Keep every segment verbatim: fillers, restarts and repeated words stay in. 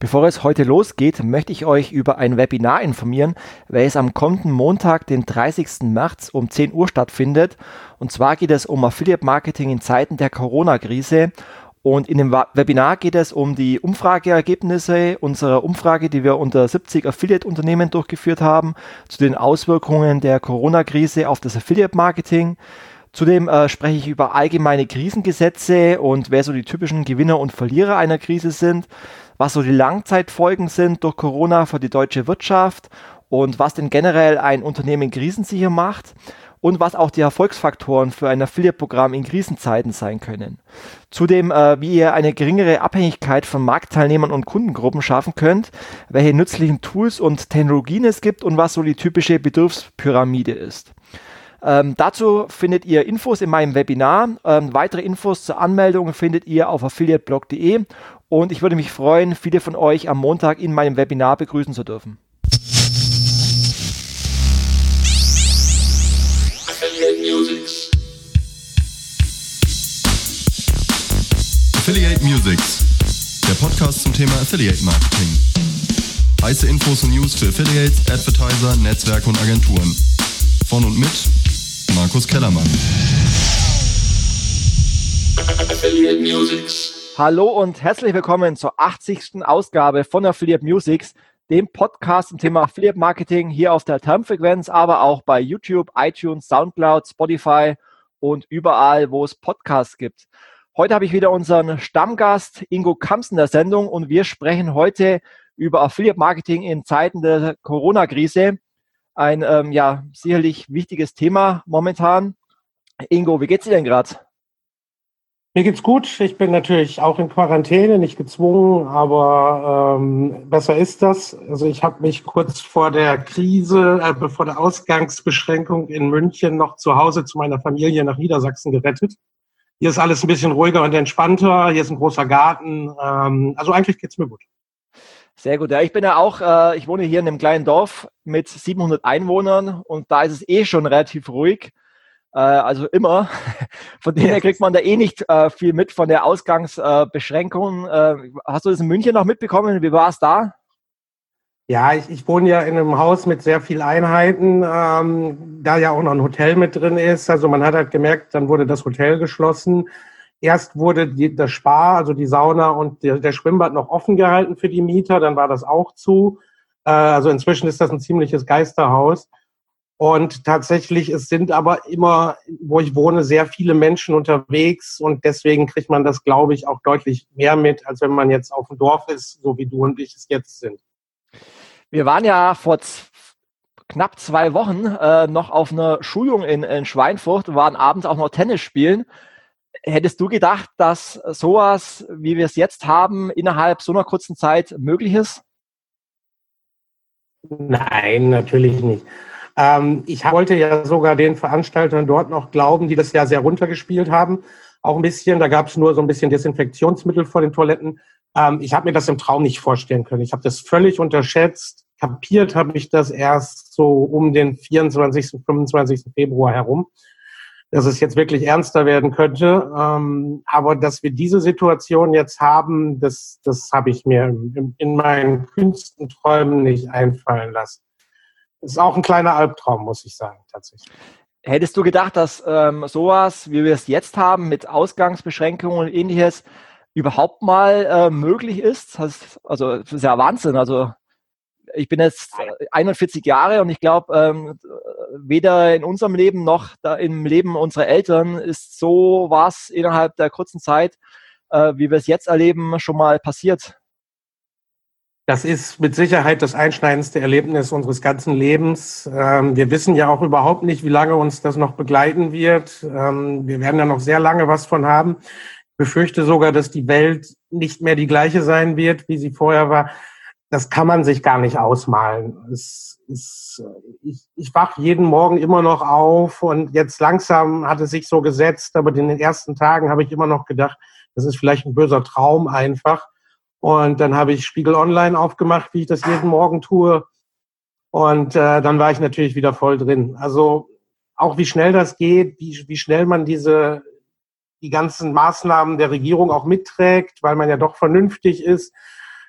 Bevor es heute losgeht, möchte ich euch über ein Webinar informieren, welches am kommenden Montag, den dreißigsten März um zehn Uhr stattfindet. Und zwar geht es um Affiliate Marketing in Zeiten der Corona-Krise. Und in dem Webinar geht es um die Umfrageergebnisse unserer Umfrage, die wir unter siebzig Affiliate-Unternehmen durchgeführt haben, zu den Auswirkungen der Corona-Krise auf das Affiliate-Marketing. Zudem äh, spreche ich über allgemeine Krisengesetze und wer so die typischen Gewinner und Verlierer einer Krise sind, was so die Langzeitfolgen sind durch Corona für die deutsche Wirtschaft und was denn generell ein Unternehmen krisensicher macht und was auch die Erfolgsfaktoren für ein Affiliate-Programm in Krisenzeiten sein können. Zudem, äh, wie ihr eine geringere Abhängigkeit von Marktteilnehmern und Kundengruppen schaffen könnt, welche nützlichen Tools und Technologien es gibt und was so die typische Bedürfspyramide ist. Ähm, dazu findet ihr Infos in meinem Webinar. Ähm, weitere Infos zur Anmeldung findet ihr auf affiliate blog punkt de und ich würde mich freuen, viele von euch am Montag in meinem Webinar begrüßen zu dürfen. Affiliate Musics. Affiliate Musics, der Podcast zum Thema Affiliate Marketing. Heiße Infos und News für Affiliates, Advertiser, Netzwerke und Agenturen. Von und mit Markus Kellermann. Affiliate Musics. Hallo und herzlich willkommen zur achtzigsten Ausgabe von Affiliate Musics, dem Podcast zum Thema Affiliate Marketing hier auf der Termfrequenz, aber auch bei YouTube, iTunes, Soundcloud, Spotify und überall, wo es Podcasts gibt. Heute habe ich wieder unseren Stammgast Ingo Kamps in der Sendung und wir sprechen heute über Affiliate Marketing in Zeiten der Corona-Krise. Ein ähm, ja sicherlich wichtiges Thema momentan. Ingo, wie geht's dir denn gerade? Mir geht's gut. Ich bin natürlich auch in Quarantäne, nicht gezwungen, aber ähm, besser ist das. Also ich habe mich kurz vor der Krise, äh, bevor der Ausgangsbeschränkung in München noch zu Hause zu meiner Familie nach Niedersachsen gerettet. Hier ist alles ein bisschen ruhiger und entspannter. Hier ist ein großer Garten. Ähm, also eigentlich geht's mir gut. Sehr gut. Ja, ich bin ja auch, äh, ich wohne hier in einem kleinen Dorf mit siebenhundert Einwohnern und da ist es eh schon relativ ruhig. Äh, also immer. Von dem her kriegt man da eh nicht äh, viel mit von der Ausgangsbeschränkung. Äh, hast du das in München noch mitbekommen? Wie war es da? Ja, ich, ich wohne ja in einem Haus mit sehr vielen Einheiten, ähm, da ja auch noch ein Hotel mit drin ist. Also man hat halt gemerkt, dann wurde das Hotel geschlossen. Erst wurde die, das Spa, also die Sauna und der, der Schwimmbad noch offen gehalten für die Mieter, dann war das auch zu. Äh, also inzwischen ist das ein ziemliches Geisterhaus. Und tatsächlich, es sind aber immer, wo ich wohne, sehr viele Menschen unterwegs und deswegen kriegt man das, glaube ich, auch deutlich mehr mit, als wenn man jetzt auf dem Dorf ist, so wie du und ich es jetzt sind. Wir waren ja vor z- knapp zwei Wochen äh, noch auf einer Schulung in, in Schweinfurt und waren abends auch noch Tennis spielen. Hättest du gedacht, dass sowas, wie wir es jetzt haben, innerhalb so einer kurzen Zeit möglich ist? Nein, natürlich nicht. Ähm, ich wollte ja sogar den Veranstaltern dort noch glauben, die das ja sehr runtergespielt haben. Auch ein bisschen, da gab es nur so ein bisschen Desinfektionsmittel vor den Toiletten. Ähm, ich habe mir das im Traum nicht vorstellen können. Ich habe das völlig unterschätzt. Kapiert habe ich das erst so um den vierundzwanzigsten, fünfundzwanzigsten Februar herum, dass es jetzt wirklich ernster werden könnte. Ähm, aber dass wir diese Situation jetzt haben, das, das habe ich mir in, in meinen kühnsten Träumen nicht einfallen lassen. Das ist auch ein kleiner Albtraum, muss ich sagen, tatsächlich. Hättest du gedacht, dass ähm, sowas, wie wir es jetzt haben, mit Ausgangsbeschränkungen und Ähnliches, überhaupt mal äh, möglich ist? Das, also das ist ja Wahnsinn. Also ich bin jetzt einundvierzig Jahre und ich glaube, ähm, weder in unserem Leben noch da im Leben unserer Eltern ist so was innerhalb der kurzen Zeit, äh, wie wir es jetzt erleben, schon mal passiert. Das ist mit Sicherheit das einschneidendste Erlebnis unseres ganzen Lebens. Ähm, wir wissen ja auch überhaupt nicht, wie lange uns das noch begleiten wird. Ähm, wir werden ja noch sehr lange was von haben. Ich befürchte sogar, dass die Welt nicht mehr die gleiche sein wird, wie sie vorher war. Das kann man sich gar nicht ausmalen. Es ist, ich, ich wache jeden Morgen immer noch auf und jetzt langsam hat es sich so gesetzt, aber in den ersten Tagen habe ich immer noch gedacht, das ist vielleicht ein böser Traum einfach. Und dann habe ich Spiegel Online aufgemacht, wie ich das jeden Morgen tue. Und äh, dann war ich natürlich wieder voll drin. Also auch wie schnell das geht, wie, wie schnell man diese die ganzen Maßnahmen der Regierung auch mitträgt, weil man ja doch vernünftig ist.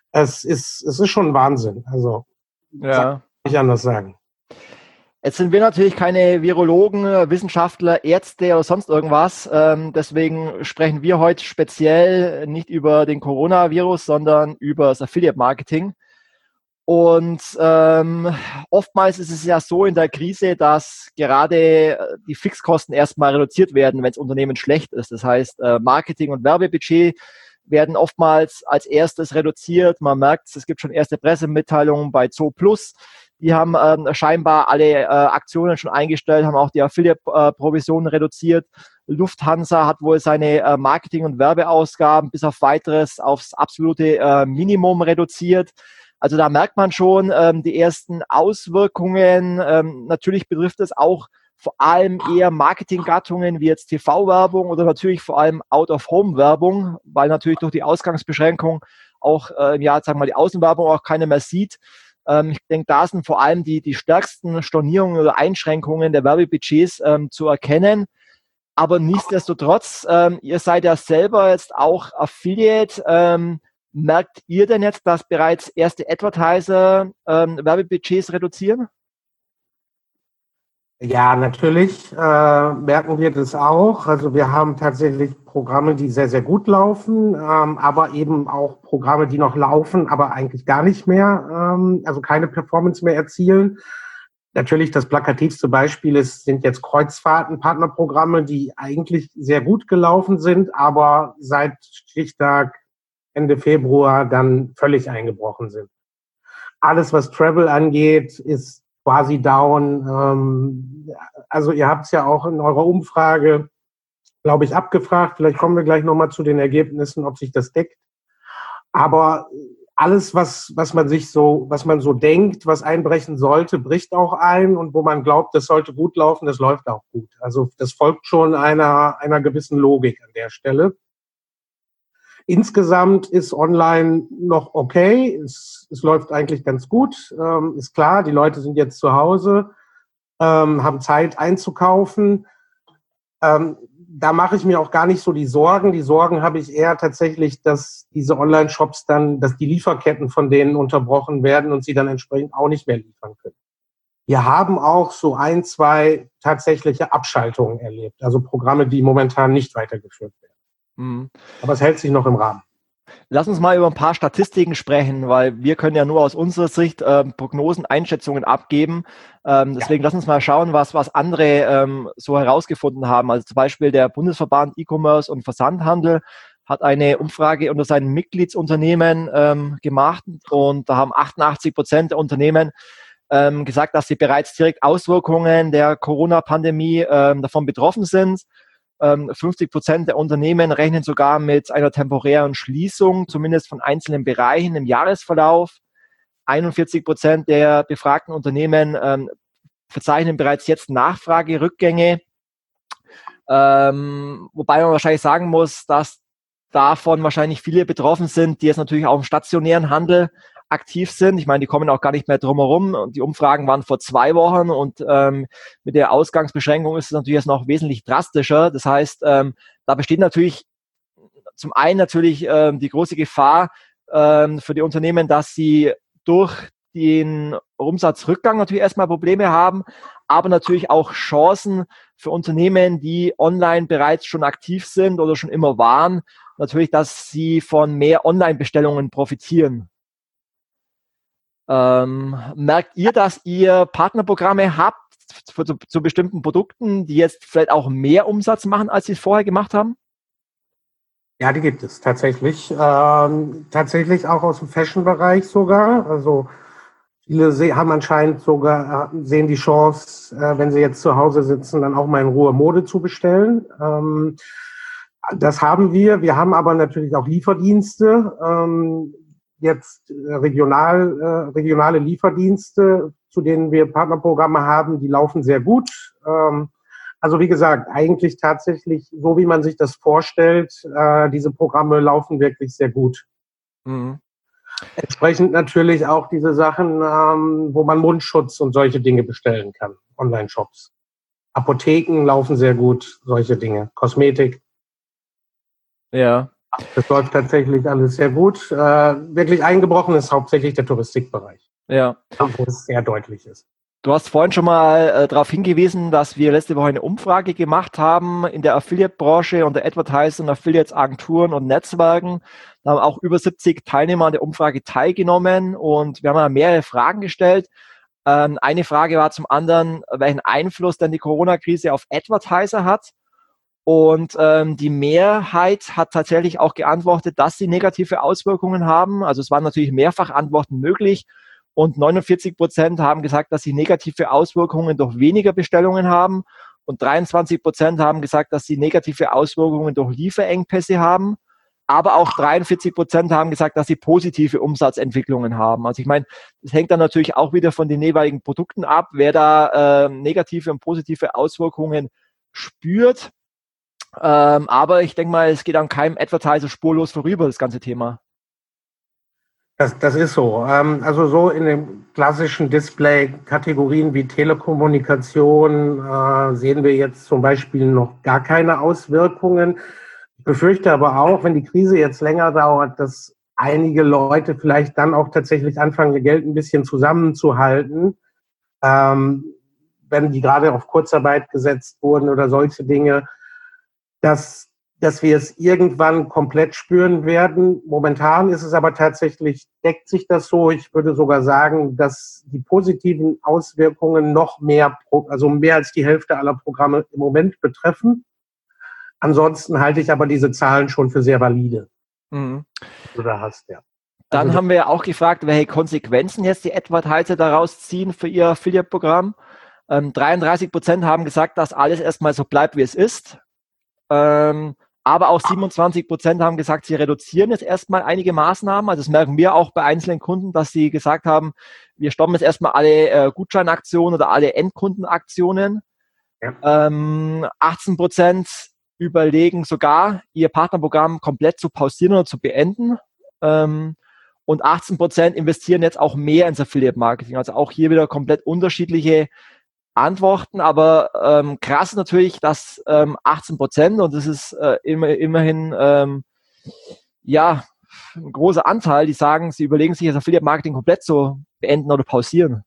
Es ist, es ist schon Wahnsinn. Also, ja. Kann ich nicht anders sagen. Jetzt sind wir natürlich keine Virologen, Wissenschaftler, Ärzte oder sonst irgendwas. Ähm, deswegen sprechen wir heute speziell nicht über den Coronavirus, sondern über das Affiliate-Marketing. Und ähm, oftmals ist es ja so in der Krise, dass gerade die Fixkosten erstmal reduziert werden, wenn das Unternehmen schlecht ist. Das heißt, äh, Marketing- und Werbebudget werden oftmals als erstes reduziert. Man merkt, es gibt schon erste Pressemitteilungen bei Zooplus. Die haben ähm, scheinbar alle äh, Aktionen schon eingestellt, haben auch die Affiliate-Provisionen reduziert. Lufthansa hat wohl seine äh, Marketing- und Werbeausgaben bis auf weiteres aufs absolute äh, Minimum reduziert. Also da merkt man schon ähm, die ersten Auswirkungen. Ähm, natürlich betrifft es auch vor allem eher Marketinggattungen wie jetzt T V-Werbung oder natürlich vor allem Out-of-Home-Werbung, weil natürlich durch die Ausgangsbeschränkung auch äh, ja, sagen wir mal, die Außenwerbung auch keiner mehr sieht. Ähm, ich denke, da sind vor allem die, die stärksten Stornierungen oder Einschränkungen der Werbebudgets ähm, zu erkennen. Aber nichtsdestotrotz, ähm, ihr seid ja selber jetzt auch Affiliate. Ähm, merkt ihr denn jetzt, dass bereits erste Advertiser ähm, Werbebudgets reduzieren? Ja, natürlich äh, merken wir das auch. Also wir haben tatsächlich Programme, die sehr, sehr gut laufen, ähm, aber eben auch Programme, die noch laufen, aber eigentlich gar nicht mehr, ähm, also keine Performance mehr erzielen. Natürlich das plakativste Beispiel ist, sind jetzt Kreuzfahrten-Partnerprogramme, die eigentlich sehr gut gelaufen sind, aber seit Stichtag Ende Februar dann völlig eingebrochen sind. Alles, was Travel angeht, ist quasi down. Ähm, also ihr habt es ja auch in eurer Umfrage, glaube ich, abgefragt. Vielleicht kommen wir gleich nochmal zu den Ergebnissen, ob sich das deckt. Aber alles, was, was man sich so, was man so denkt, was einbrechen sollte, bricht auch ein. Und wo man glaubt, das sollte gut laufen, das läuft auch gut. Also das folgt schon einer, einer gewissen Logik an der Stelle. Insgesamt ist online noch okay. Es, es läuft eigentlich ganz gut. Ähm, ist klar, die Leute sind jetzt zu Hause, ähm, haben Zeit einzukaufen. Ähm, da mache ich mir auch gar nicht so die Sorgen. Die Sorgen habe ich eher tatsächlich, dass diese Online-Shops dann, dass die Lieferketten von denen unterbrochen werden und sie dann entsprechend auch nicht mehr liefern können. Wir haben auch so ein, zwei tatsächliche Abschaltungen erlebt. Also Programme, die momentan nicht weitergeführt werden. Mhm. Aber es hält sich noch im Rahmen. Lass uns mal über ein paar Statistiken sprechen, weil wir können ja nur aus unserer Sicht ähm, Prognosen, Einschätzungen abgeben. Ähm, deswegen ja. Lass uns mal schauen, was, was andere ähm, so herausgefunden haben. Also zum Beispiel der Bundesverband E-Commerce und Versandhandel hat eine Umfrage unter seinen Mitgliedsunternehmen ähm, gemacht und da haben achtundachtzig Prozent der Unternehmen ähm, gesagt, dass sie bereits direkt Auswirkungen der Corona-Pandemie ähm, davon betroffen sind. fünfzig Prozent der Unternehmen rechnen sogar mit einer temporären Schließung, zumindest von einzelnen Bereichen im Jahresverlauf. einundvierzig Prozent der befragten Unternehmen ähm, verzeichnen bereits jetzt Nachfragerückgänge. Ähm, wobei man wahrscheinlich sagen muss, dass davon wahrscheinlich viele betroffen sind, die jetzt natürlich auch im stationären Handel aktiv sind. Ich meine, die kommen auch gar nicht mehr drum herum. Die Umfragen waren vor zwei Wochen und ähm, mit der Ausgangsbeschränkung ist es natürlich jetzt noch wesentlich drastischer. Das heißt, ähm, da besteht natürlich zum einen natürlich ähm, die große Gefahr ähm, für die Unternehmen, dass sie durch den Umsatzrückgang natürlich erstmal Probleme haben, aber natürlich auch Chancen für Unternehmen, die online bereits schon aktiv sind oder schon immer waren, natürlich, dass sie von mehr Online-Bestellungen profitieren. Ähm, merkt ihr, dass ihr Partnerprogramme habt für, zu, zu bestimmten Produkten, die jetzt vielleicht auch mehr Umsatz machen, als sie es vorher gemacht haben? Ja, die gibt es tatsächlich. Ähm, tatsächlich auch aus dem Fashion-Bereich sogar. Also viele se- haben anscheinend sogar, sehen die Chance, äh, wenn sie jetzt zu Hause sitzen, dann auch mal in Ruhe Mode zu bestellen. Ähm, das haben wir. Wir haben aber natürlich auch Lieferdienste. Ähm, jetzt regional, äh, regionale Lieferdienste, zu denen wir Partnerprogramme haben, die laufen sehr gut. Ähm, also wie gesagt, eigentlich tatsächlich so, wie man sich das vorstellt, äh, diese Programme laufen wirklich sehr gut. Mhm. Entsprechend natürlich auch diese Sachen, ähm, wo man Mundschutz und solche Dinge bestellen kann, Online-Shops. Apotheken laufen sehr gut, solche Dinge. Kosmetik. Ja. Das läuft tatsächlich alles sehr gut. Äh, wirklich eingebrochen ist hauptsächlich der Touristikbereich. Ja. Wo es sehr deutlich ist. Du hast vorhin schon mal äh, darauf hingewiesen, dass wir letzte Woche eine Umfrage gemacht haben in der Affiliate-Branche unter Advertisern, Affiliates, Agenturen und Netzwerken. Da haben auch über siebzig Teilnehmer an der Umfrage teilgenommen und wir haben ja mehrere Fragen gestellt. Ähm, eine Frage war zum anderen, welchen Einfluss denn die Corona-Krise auf Advertiser hat. Und ähm, die Mehrheit hat tatsächlich auch geantwortet, dass sie negative Auswirkungen haben. Also es waren natürlich mehrfach Antworten möglich. Und neunundvierzig Prozent haben gesagt, dass sie negative Auswirkungen durch weniger Bestellungen haben. Und dreiundzwanzig Prozent haben gesagt, dass sie negative Auswirkungen durch Lieferengpässe haben. Aber auch dreiundvierzig Prozent haben gesagt, dass sie positive Umsatzentwicklungen haben. Also ich meine, das hängt dann natürlich auch wieder von den jeweiligen Produkten ab, wer da äh, negative und positive Auswirkungen spürt. Ähm, aber ich denke mal, es geht an keinem Advertiser spurlos vorüber, das ganze Thema. Das, das ist so. Ähm, also so in den klassischen Display-Kategorien wie Telekommunikation äh, sehen wir jetzt zum Beispiel noch gar keine Auswirkungen. Ich befürchte aber auch, wenn die Krise jetzt länger dauert, dass einige Leute vielleicht dann auch tatsächlich anfangen, ihr Geld ein bisschen zusammenzuhalten, ähm, wenn die gerade auf Kurzarbeit gesetzt wurden oder solche Dinge, dass, dass wir es irgendwann komplett spüren werden. Momentan ist es aber tatsächlich, deckt sich das so. Ich würde sogar sagen, dass die positiven Auswirkungen noch mehr, also mehr als die Hälfte aller Programme im Moment betreffen. Ansonsten halte ich aber diese Zahlen schon für sehr valide. Mhm. Du da hast, ja. Dann Also, haben wir ja auch gefragt, welche Konsequenzen jetzt die Advertiser daraus ziehen für ihr Affiliate-Programm. Ähm, dreiunddreißig Prozent haben gesagt, dass alles erstmal so bleibt, wie es ist. Ähm, aber auch siebenundzwanzig Prozent haben gesagt, sie reduzieren jetzt erstmal einige Maßnahmen. Also das merken wir auch bei einzelnen Kunden, dass sie gesagt haben, wir stoppen jetzt erstmal alle äh, Gutscheinaktionen oder alle Endkundenaktionen. Ja. Ähm, achtzehn Prozent überlegen sogar, ihr Partnerprogramm komplett zu pausieren oder zu beenden. Ähm, und achtzehn Prozent investieren jetzt auch mehr ins Affiliate-Marketing. Also auch hier wieder komplett unterschiedliche Antworten, aber ähm, krass ist natürlich, dass ähm, achtzehn Prozent, und das ist äh, immer, immerhin ähm, ja ein großer Anteil, die sagen, sie überlegen sich das Affiliate-Marketing komplett zu beenden oder pausieren.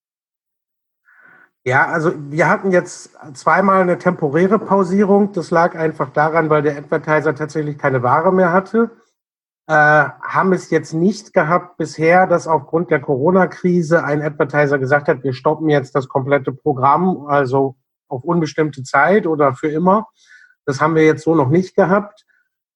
Ja, also wir hatten jetzt zweimal eine temporäre Pausierung. Das lag einfach daran, weil der Advertiser tatsächlich keine Ware mehr hatte. Äh, haben es jetzt nicht gehabt bisher, dass aufgrund der Corona-Krise ein Advertiser gesagt hat, wir stoppen jetzt das komplette Programm, also auf unbestimmte Zeit oder für immer. Das haben wir jetzt so noch nicht gehabt.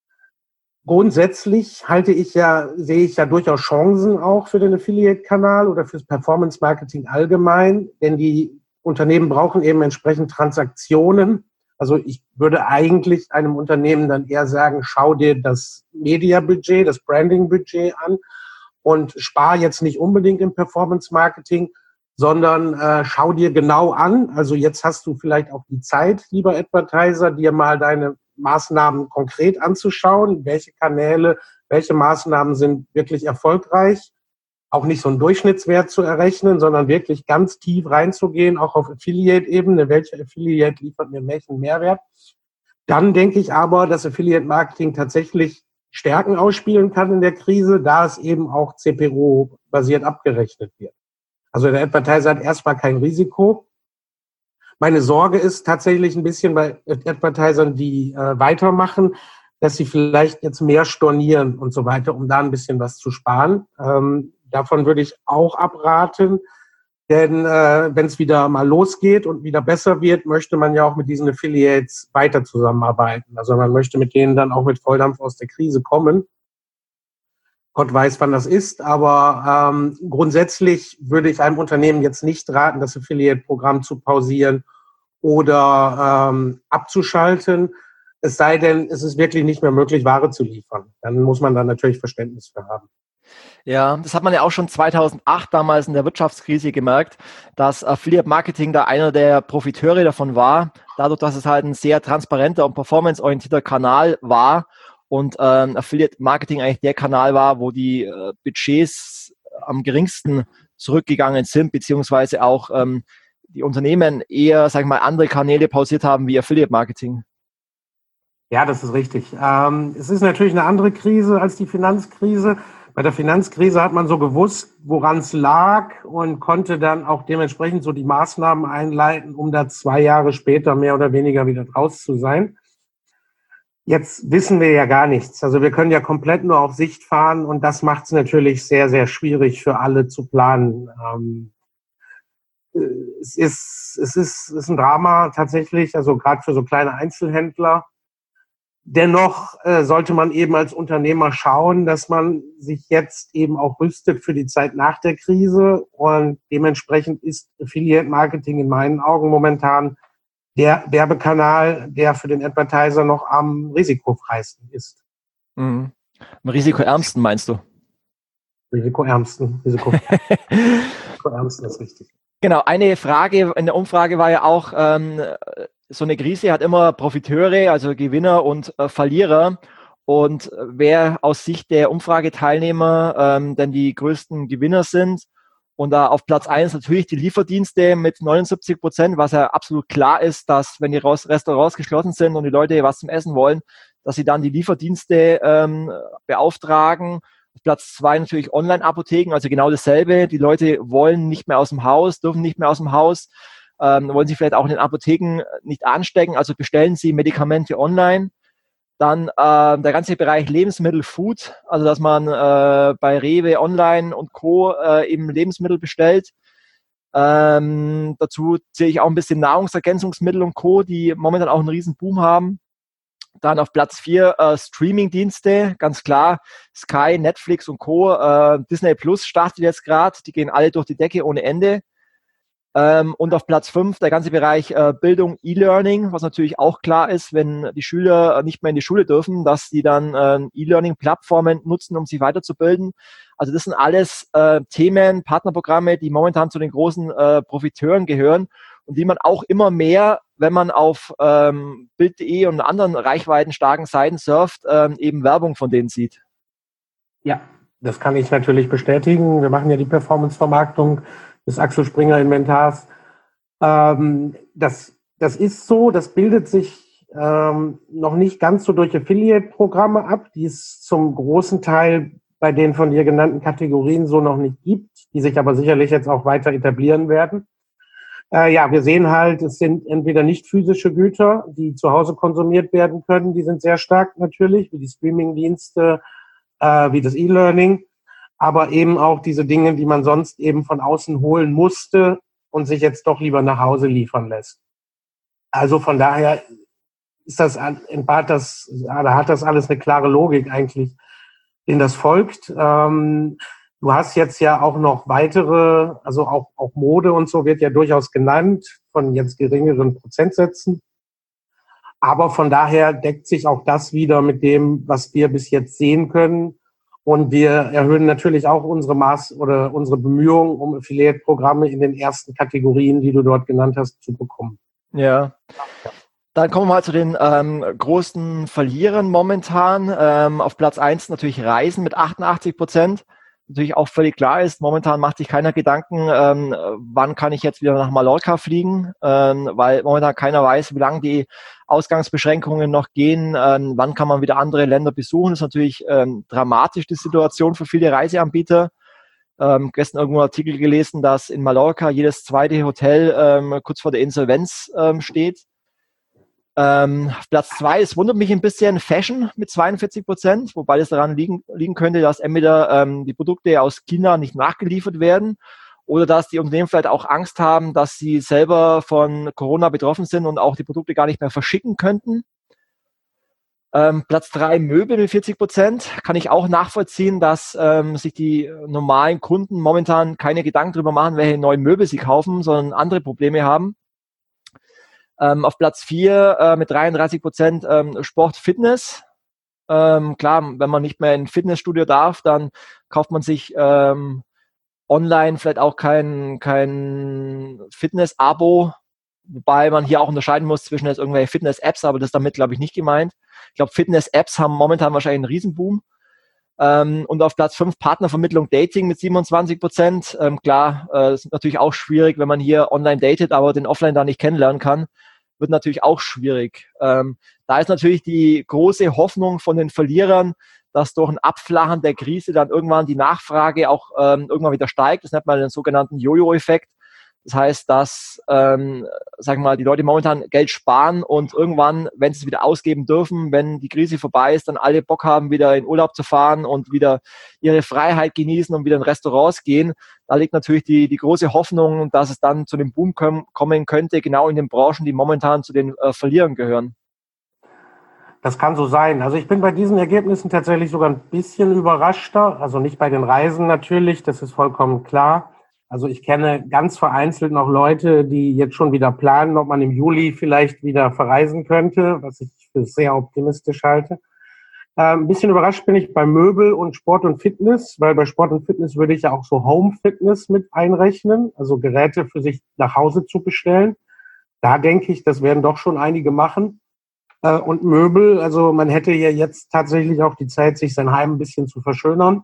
Grundsätzlich halte ich ja, sehe ich ja durchaus Chancen auch für den Affiliate-Kanal oder fürs Performance-Marketing allgemein, denn die Unternehmen brauchen eben entsprechend Transaktionen. Also ich würde eigentlich einem Unternehmen dann eher sagen, schau dir das Media-Budget, das Branding-Budget an und spar jetzt nicht unbedingt im Performance-Marketing, sondern äh, schau dir genau an. Also jetzt hast du vielleicht auch die Zeit, lieber Advertiser, dir mal deine Maßnahmen konkret anzuschauen. Welche Kanäle, welche Maßnahmen sind wirklich erfolgreich? Auch nicht so einen Durchschnittswert zu errechnen, sondern wirklich ganz tief reinzugehen, auch auf Affiliate-Ebene. Welcher Affiliate liefert mir welchen Mehrwert? Dann denke ich aber, dass Affiliate-Marketing tatsächlich Stärken ausspielen kann in der Krise, da es eben auch C P O-basiert abgerechnet wird. Also der Advertiser hat erstmal kein Risiko. Meine Sorge ist tatsächlich ein bisschen bei Advertisern, die äh, weitermachen, dass sie vielleicht jetzt mehr stornieren und so weiter, um da ein bisschen was zu sparen. Ähm, Davon würde ich auch abraten, denn äh, wenn es wieder mal losgeht und wieder besser wird, möchte man ja auch mit diesen Affiliates weiter zusammenarbeiten. Also man möchte mit denen dann auch mit Volldampf aus der Krise kommen. Gott weiß, wann das ist, aber ähm, grundsätzlich würde ich einem Unternehmen jetzt nicht raten, das Affiliate-Programm zu pausieren oder ähm, abzuschalten. Es sei denn, es ist wirklich nicht mehr möglich, Ware zu liefern. Dann muss man da natürlich Verständnis für haben. Ja, das hat man ja auch schon zweitausendacht damals in der Wirtschaftskrise gemerkt, dass Affiliate-Marketing da einer der Profiteure davon war, dadurch, dass es halt ein sehr transparenter und performanceorientierter Kanal war und ähm, Affiliate-Marketing eigentlich der Kanal war, wo die äh, Budgets am geringsten zurückgegangen sind, beziehungsweise auch ähm, die Unternehmen eher, sag ich mal, andere Kanäle pausiert haben wie Affiliate-Marketing. Ja, das ist richtig. Ähm, es ist natürlich eine andere Krise als die Finanzkrise. Bei der Finanzkrise hat man so gewusst, woran es lag und konnte dann auch dementsprechend so die Maßnahmen einleiten, um da zwei Jahre später mehr oder weniger wieder draus zu sein. Jetzt wissen wir ja gar nichts. Also wir können ja komplett nur auf Sicht fahren und das macht es natürlich sehr, sehr schwierig für alle zu planen. Ähm, es ist, es ist, es ist ein Drama tatsächlich, also gerade für so kleine Einzelhändler. Dennoch äh, sollte man eben als Unternehmer schauen, dass man sich jetzt eben auch rüstet für die Zeit nach der Krise und dementsprechend ist Affiliate Marketing in meinen Augen momentan der Werbekanal, der für den Advertiser noch am risikofreisten ist. Mhm. Am risikoärmsten meinst du? Risikoärmsten, Risiko. Risikoärmsten ist richtig. Genau, eine Frage in der Umfrage war ja auch, ähm, so eine Krise hat immer Profiteure, also Gewinner und äh, Verlierer. Und wer aus Sicht der Umfrageteilnehmer ähm, denn die größten Gewinner sind. Und da auf Platz eins natürlich die Lieferdienste mit neunundsiebzig Prozent, was ja absolut klar ist, dass wenn die Restaurants geschlossen sind und die Leute was zum Essen wollen, dass sie dann die Lieferdienste ähm, beauftragen. Auf Platz zwei natürlich Online-Apotheken, also genau dasselbe. Die Leute wollen nicht mehr aus dem Haus, dürfen nicht mehr aus dem Haus, ähm, wollen sich vielleicht auch in den Apotheken nicht anstecken, also bestellen sie Medikamente online. Dann äh, der ganze Bereich Lebensmittel, Food, also dass man äh, bei Rewe Online und Co. Äh, eben Lebensmittel bestellt. Ähm, dazu sehe ich auch ein bisschen Nahrungsergänzungsmittel und Co., die momentan auch einen riesen Boom haben. Dann auf Platz vier äh, Streaming-Dienste, ganz klar, Sky, Netflix und Co. Äh, Disney Plus startet jetzt gerade, die gehen alle durch die Decke ohne Ende. Ähm, und auf Platz fünf der ganze Bereich äh, Bildung, E-Learning, was natürlich auch klar ist, wenn die Schüler nicht mehr in die Schule dürfen, dass die dann äh, E-Learning-Plattformen nutzen, um sich weiterzubilden. Also das sind alles äh, Themen, Partnerprogramme, die momentan zu den großen äh, Profiteuren gehören und die man auch immer mehr, wenn man auf ähm, Bild punkt de und anderen reichweitenstarken Seiten surft, ähm, eben Werbung von denen sieht. Ja, das kann ich natürlich bestätigen. Wir machen ja die Performance-Vermarktung des Axel Springer Inventars. Ähm, das, das ist so, das bildet sich ähm, noch nicht ganz so durch Affiliate-Programme ab, die es zum großen Teil bei den von dir genannten Kategorien so noch nicht gibt, die sich aber sicherlich jetzt auch weiter etablieren werden. Äh, ja, wir sehen halt, es sind entweder nicht physische Güter, die zu Hause konsumiert werden können, die sind sehr stark natürlich, wie die Streaming-Dienste, äh, wie das E-Learning, aber eben auch diese Dinge, die man sonst eben von außen holen musste und sich jetzt doch lieber nach Hause liefern lässt. Also von daher ist das, hat das, da hat das alles eine klare Logik eigentlich, in das folgt. Ähm, du hast jetzt ja auch noch weitere, also auch, auch Mode und so wird ja durchaus genannt, von jetzt geringeren Prozentsätzen. Aber von daher deckt sich auch das wieder mit dem, was wir bis jetzt sehen können. Und wir erhöhen natürlich auch unsere Maß oder unsere Bemühungen, um Affiliate-Programme in den ersten Kategorien, die du dort genannt hast, zu bekommen. Ja. Dann kommen wir mal zu den ähm, großen Verlierern momentan. Ähm, auf Platz eins natürlich Reisen mit achtundachtzig Prozent. Natürlich auch völlig klar ist, momentan macht sich keiner Gedanken, ähm, wann kann ich jetzt wieder nach Mallorca fliegen, ähm, weil momentan keiner weiß, wie lange die Ausgangsbeschränkungen noch gehen, ähm, wann kann man wieder andere Länder besuchen. Das ist natürlich ähm, dramatisch, die Situation für viele Reiseanbieter. Ähm, gestern irgendwo einen Artikel gelesen, dass in Mallorca jedes zweite Hotel ähm, kurz vor der Insolvenz ähm, steht. Ähm, Platz zwei, es wundert mich ein bisschen, Fashion mit zweiundvierzig Prozent, wobei es daran liegen, liegen könnte, dass entweder ähm, die Produkte aus China nicht nachgeliefert werden oder dass die Unternehmen vielleicht auch Angst haben, dass sie selber von Corona betroffen sind und auch die Produkte gar nicht mehr verschicken könnten. Ähm, Platz drei, Möbel mit vierzig Prozent, kann ich auch nachvollziehen, dass ähm, sich die normalen Kunden momentan keine Gedanken darüber machen, welche neuen Möbel sie kaufen, sondern andere Probleme haben. Ähm, auf Platz vier äh, mit dreiunddreißig Prozent ähm, Sport, Fitness. Ähm, klar, wenn man nicht mehr in ein Fitnessstudio darf, dann kauft man sich ähm, online vielleicht auch kein, kein Fitness-Abo, wobei man hier auch unterscheiden muss zwischen jetzt irgendwelche Fitness-Apps, aber das ist damit, glaube ich, nicht gemeint. Ich glaube, Fitness-Apps haben momentan wahrscheinlich einen Riesenboom. Ähm, und auf Platz fünf Partnervermittlung Dating mit siebenundzwanzig Prozent. Ähm, klar, äh, ist natürlich auch schwierig, wenn man hier online datet, aber den offline da nicht kennenlernen kann. wird natürlich auch schwierig. Ähm, da ist natürlich die große Hoffnung von den Verlierern, dass durch ein Abflachen der Krise dann irgendwann die Nachfrage auch ähm, irgendwann wieder steigt. Das nennt man den sogenannten Jojo-Effekt. Das heißt, dass, ähm, sagen wir mal, die Leute momentan Geld sparen und irgendwann, wenn sie es wieder ausgeben dürfen, wenn die Krise vorbei ist, dann alle Bock haben, wieder in Urlaub zu fahren und wieder ihre Freiheit genießen und wieder in Restaurants gehen. Da liegt natürlich die, die große Hoffnung, dass es dann zu dem Boom kom- kommen könnte, genau in den Branchen, die momentan zu den äh, Verlierern gehören. Das kann so sein. Also ich bin bei diesen Ergebnissen tatsächlich sogar ein bisschen überraschter. Also nicht bei den Reisen natürlich, das ist vollkommen klar. Also ich kenne ganz vereinzelt noch Leute, die jetzt schon wieder planen, ob man im Juli vielleicht wieder verreisen könnte, was ich für sehr optimistisch halte. Äh, ein bisschen überrascht bin ich bei Möbel und Sport und Fitness, weil bei Sport und Fitness würde ich ja auch so Home-Fitness mit einrechnen, also Geräte für sich nach Hause zu bestellen. Da denke ich, das werden doch schon einige machen. Äh, und Möbel, also man hätte ja jetzt tatsächlich auch die Zeit, sich sein Heim ein bisschen zu verschönern.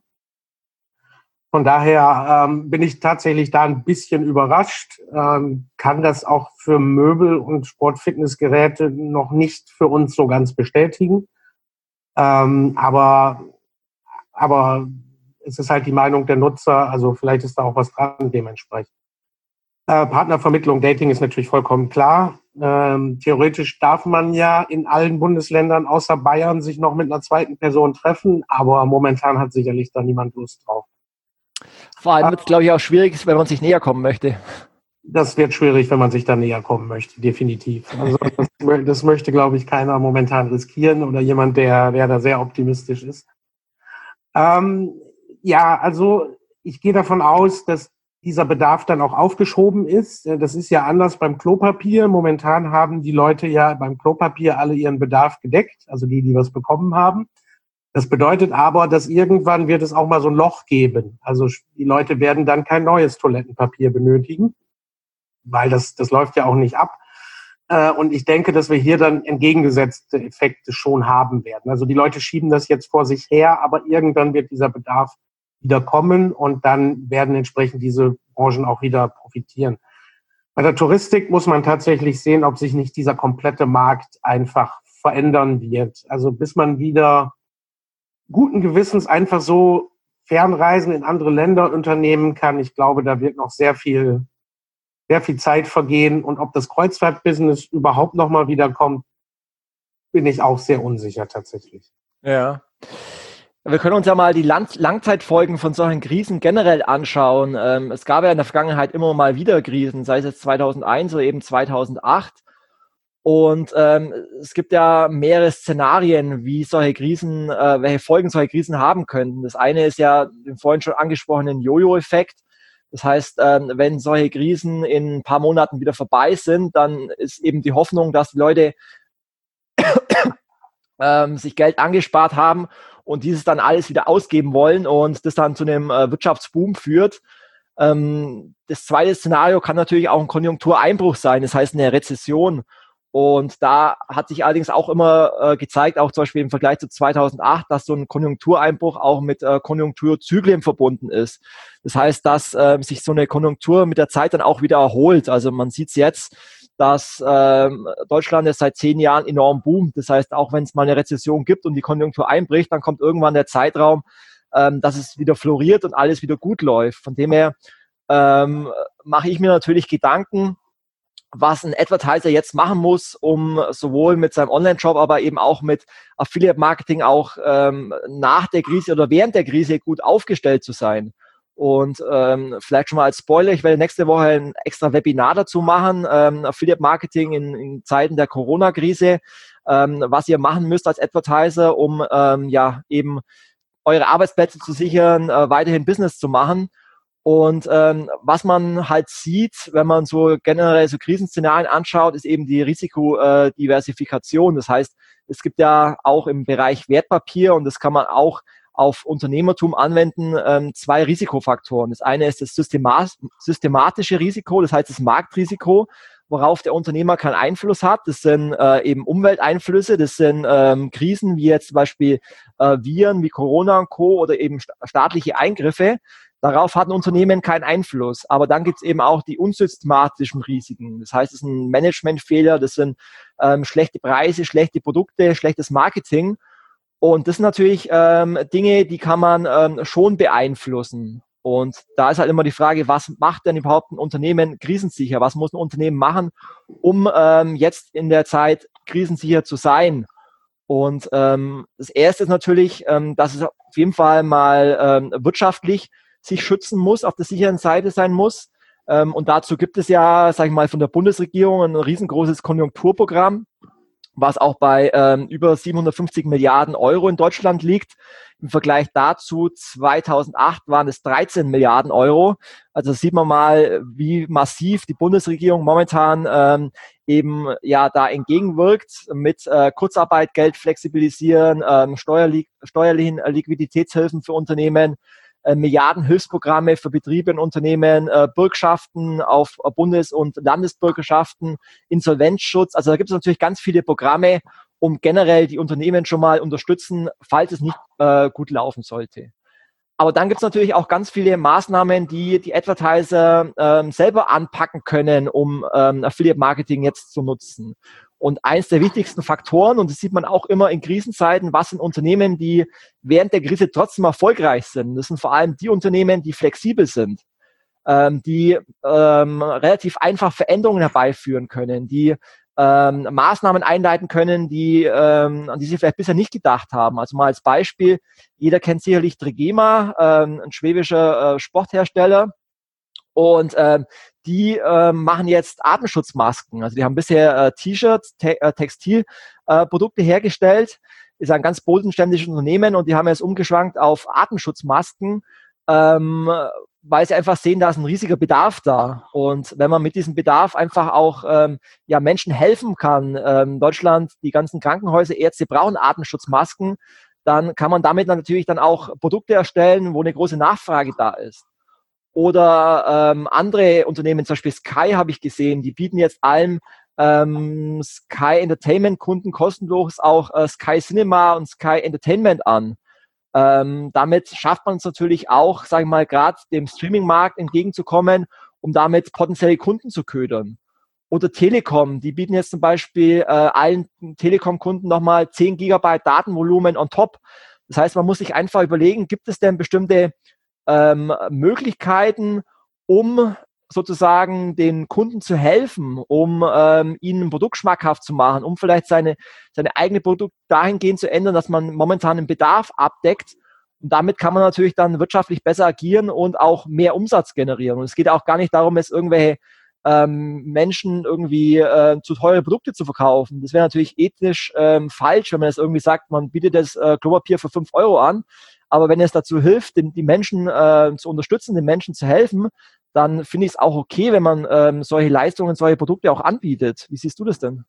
Von daher ähm, bin ich tatsächlich da ein bisschen überrascht, ähm, kann das auch für Möbel- und Sport-Fitness-Geräte noch nicht für uns so ganz bestätigen. Ähm, aber, aber es ist halt die Meinung der Nutzer, also vielleicht ist da auch was dran dementsprechend. Äh, Partnervermittlung, Dating ist natürlich vollkommen klar. Ähm, theoretisch darf man ja in allen Bundesländern außer Bayern sich noch mit einer zweiten Person treffen, aber momentan hat sicherlich da niemand Lust drauf. Vor allem wird es, glaube ich, auch schwierig, wenn man sich näher kommen möchte. Das wird schwierig, wenn man sich da näher kommen möchte, definitiv. Also das, das möchte, glaube ich, keiner momentan riskieren oder jemand, der, der da sehr optimistisch ist. Ähm, ja, also ich gehe davon aus, dass dieser Bedarf dann auch aufgeschoben ist. Das ist ja anders beim Klopapier. Momentan haben die Leute ja beim Klopapier alle ihren Bedarf gedeckt, also die, die was bekommen haben. Das bedeutet aber, dass irgendwann wird es auch mal so ein Loch geben. Also die Leute werden dann kein neues Toilettenpapier benötigen, weil das, das läuft ja auch nicht ab. Und ich denke, dass wir hier dann entgegengesetzte Effekte schon haben werden. Also die Leute schieben das jetzt vor sich her, aber irgendwann wird dieser Bedarf wieder kommen und dann werden entsprechend diese Branchen auch wieder profitieren. Bei der Touristik muss man tatsächlich sehen, ob sich nicht dieser komplette Markt einfach verändern wird. Also bis man wieder guten Gewissens einfach so Fernreisen in andere Länder unternehmen kann. Ich glaube, da wird noch sehr viel, sehr viel Zeit vergehen. Und ob das Kreuzfahrtbusiness überhaupt noch mal wiederkommt, bin ich auch sehr unsicher tatsächlich. Ja. Wir können uns ja mal die Lang- Langzeitfolgen von solchen Krisen generell anschauen. Ähm, es gab ja in der Vergangenheit immer mal wieder Krisen, sei es jetzt zweitausendeins oder eben zweitausendacht. Und ähm, es gibt ja mehrere Szenarien, wie solche Krisen, äh, welche Folgen solche Krisen haben könnten. Das eine ist ja den vorhin schon angesprochenen Jojo-Effekt. Das heißt, ähm, wenn solche Krisen in ein paar Monaten wieder vorbei sind, dann ist eben die Hoffnung, dass die Leute ähm, sich Geld angespart haben und dieses dann alles wieder ausgeben wollen und das dann zu einem äh, Wirtschaftsboom führt. Ähm, das zweite Szenario kann natürlich auch ein Konjunktureinbruch sein, das heißt eine Rezession. Und da hat sich allerdings auch immer äh, gezeigt, auch zum Beispiel im Vergleich zu zweitausendacht, dass so ein Konjunktureinbruch auch mit äh, Konjunkturzyklen verbunden ist. Das heißt, dass äh, sich so eine Konjunktur mit der Zeit dann auch wieder erholt. Also man sieht es jetzt, dass äh, Deutschland jetzt seit zehn Jahren enorm boomt. Das heißt, auch wenn es mal eine Rezession gibt und die Konjunktur einbricht, dann kommt irgendwann der Zeitraum, ähm, dass es wieder floriert und alles wieder gut läuft. Von dem her ähm, mache ich mir natürlich Gedanken, was ein Advertiser jetzt machen muss, um sowohl mit seinem Online-Shop, aber eben auch mit Affiliate-Marketing auch ähm, nach der Krise oder während der Krise gut aufgestellt zu sein. Und ähm, vielleicht schon mal als Spoiler, ich werde nächste Woche ein extra Webinar dazu machen, ähm, Affiliate-Marketing in, in Zeiten der Corona-Krise, ähm, was ihr machen müsst als Advertiser, um ähm, ja eben eure Arbeitsplätze zu sichern, äh, weiterhin Business zu machen. Und ähm, was man halt sieht, wenn man so generell so Krisenszenarien anschaut, ist eben die Risikodiversifikation. Das heißt, es gibt ja auch im Bereich Wertpapier, und das kann man auch auf Unternehmertum anwenden, ähm, zwei Risikofaktoren. Das eine ist das systemat- systematische Risiko, das heißt das Marktrisiko, worauf der Unternehmer keinen Einfluss hat. Das sind äh, eben Umwelteinflüsse, das sind ähm, Krisen wie jetzt zum Beispiel äh, Viren wie Corona und Co. oder eben sta- staatliche Eingriffe. Darauf hat ein Unternehmen keinen Einfluss. Aber dann gibt es eben auch die unsystematischen Risiken. Das heißt, es ist ein Managementfehler, das sind ähm, schlechte Preise, schlechte Produkte, schlechtes Marketing. Und das sind natürlich ähm, Dinge, die kann man ähm, schon beeinflussen. Und da ist halt immer die Frage, was macht denn überhaupt ein Unternehmen krisensicher? Was muss ein Unternehmen machen, um ähm, jetzt in der Zeit krisensicher zu sein? Und ähm, das Erste ist natürlich, ähm, dass es auf jeden Fall mal ähm, wirtschaftlich sich schützen muss, auf der sicheren Seite sein muss. Ähm, und dazu gibt es ja, sage ich mal, von der Bundesregierung ein riesengroßes Konjunkturprogramm, was auch bei ähm, über siebenhundertfünfzig Milliarden Euro in Deutschland liegt. Im Vergleich dazu zweitausendacht waren es dreizehn Milliarden Euro. Also sieht man mal, wie massiv die Bundesregierung momentan ähm, eben ja da entgegenwirkt mit äh, Kurzarbeit, Geld flexibilisieren, ähm, steuerlich, steuerlichen Liquiditätshilfen für Unternehmen, äh, Milliardenhilfsprogramme für Betriebe und Unternehmen, äh, Bürgschaften auf Bundes- und Landesbürgerschaften, Insolvenzschutz. Also da gibt es natürlich ganz viele Programme, um generell die Unternehmen schon mal unterstützen, falls es nicht äh, gut laufen sollte. Aber dann gibt es natürlich auch ganz viele Maßnahmen, die die Advertiser ähm, selber anpacken können, um ähm, Affiliate-Marketing jetzt zu nutzen. Und eins der wichtigsten Faktoren, und das sieht man auch immer in Krisenzeiten, was sind Unternehmen, die während der Krise trotzdem erfolgreich sind. Das sind vor allem die Unternehmen, die flexibel sind, ähm, die ähm, relativ einfach Veränderungen herbeiführen können, die ähm, Maßnahmen einleiten können, die, ähm, an die sie vielleicht bisher nicht gedacht haben. Also mal als Beispiel, jeder kennt sicherlich Trigema, ähm, ein schwäbischer äh, Sporthersteller. Und ähm, die ähm, machen jetzt Atemschutzmasken. Also die haben bisher äh, T-Shirts, te- äh, Textilprodukte äh, hergestellt. Ist ein ganz bodenständiges Unternehmen und die haben jetzt umgeschwankt auf Atemschutzmasken, ähm, weil sie einfach sehen, da ist ein riesiger Bedarf da. Und wenn man mit diesem Bedarf einfach auch ähm, ja, Menschen helfen kann, ähm, Deutschland, die ganzen Krankenhäuser, Ärzte brauchen Atemschutzmasken, dann kann man damit dann natürlich dann auch Produkte erstellen, wo eine große Nachfrage da ist. Oder ähm, andere Unternehmen, zum Beispiel Sky habe ich gesehen, die bieten jetzt allen ähm, Sky Entertainment-Kunden kostenlos auch äh, Sky Cinema und Sky Entertainment an. Ähm, damit schafft man es natürlich auch, sage ich mal, gerade dem Streaming-Markt entgegenzukommen, um damit potenzielle Kunden zu ködern. Oder Telekom, die bieten jetzt zum Beispiel äh, allen Telekom-Kunden nochmal zehn Gigabyte Datenvolumen on top. Das heißt, man muss sich einfach überlegen, gibt es denn bestimmte ähm, Möglichkeiten, um sozusagen den Kunden zu helfen, um ähm, ihnen ein Produkt schmackhaft zu machen, um vielleicht seine, seine eigene Produkt dahingehend zu ändern, dass man momentan einen Bedarf abdeckt. Und damit kann man natürlich dann wirtschaftlich besser agieren und auch mehr Umsatz generieren. Und es geht auch gar nicht darum, jetzt irgendwelche ähm, Menschen irgendwie äh, zu teure Produkte zu verkaufen. Das wäre natürlich ethisch ähm, falsch, wenn man jetzt irgendwie sagt, man bietet das äh, Klopapier für fünf Euro an. Aber wenn es dazu hilft, den, die Menschen äh, zu unterstützen, den Menschen zu helfen, dann finde ich es auch okay, wenn man ähm, solche Leistungen, solche Produkte auch anbietet. Wie siehst du das denn?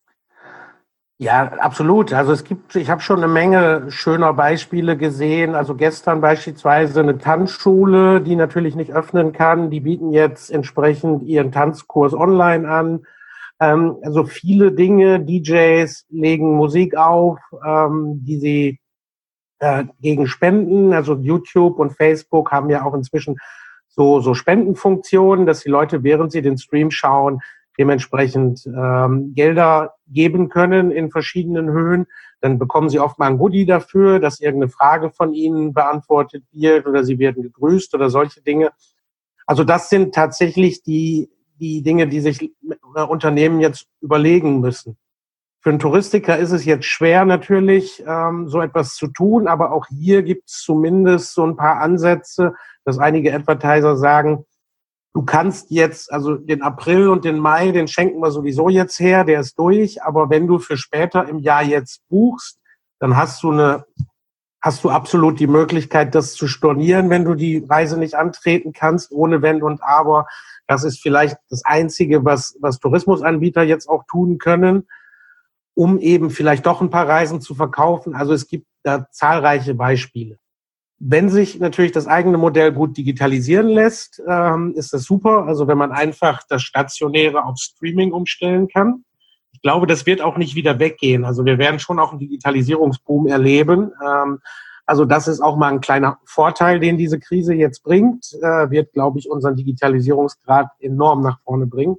Ja, absolut. Also es gibt, ich habe schon eine Menge schöner Beispiele gesehen. Also gestern beispielsweise eine Tanzschule, die natürlich nicht öffnen kann. Die bieten jetzt entsprechend ihren Tanzkurs online an. Ähm, also viele Dinge. D Js legen Musik auf, ähm, die sie äh, gegen Spenden. Also YouTube und Facebook haben ja auch inzwischen so so Spendenfunktionen, dass die Leute, während sie den Stream schauen, dementsprechend ähm, Gelder geben können in verschiedenen Höhen. Dann bekommen sie oft mal ein Goodie dafür, dass irgendeine Frage von ihnen beantwortet wird oder sie werden gegrüßt oder solche Dinge. Also das sind tatsächlich die die Dinge, die sich Unternehmen jetzt überlegen müssen. Für einen Touristiker ist es jetzt schwer natürlich, ähm, so etwas zu tun, aber auch hier gibt es zumindest so ein paar Ansätze, dass einige Advertiser sagen, du kannst jetzt, also den April und den Mai, den schenken wir sowieso jetzt her, der ist durch, aber wenn du für später im Jahr jetzt buchst, dann hast du eine, hast du absolut die Möglichkeit, das zu stornieren, wenn du die Reise nicht antreten kannst, ohne Wenn und Aber. Das ist vielleicht das Einzige, was, was Tourismusanbieter jetzt auch tun können, um eben vielleicht doch ein paar Reisen zu verkaufen. Also es gibt da zahlreiche Beispiele. Wenn sich natürlich das eigene Modell gut digitalisieren lässt, ähm, ist das super. Also wenn man einfach das Stationäre auf Streaming umstellen kann. Ich glaube, das wird auch nicht wieder weggehen. Also wir werden schon auch einen Digitalisierungsboom erleben. Ähm, Also das ist auch mal ein kleiner Vorteil, den diese Krise jetzt bringt, äh, wird, glaube ich, unseren Digitalisierungsgrad enorm nach vorne bringen.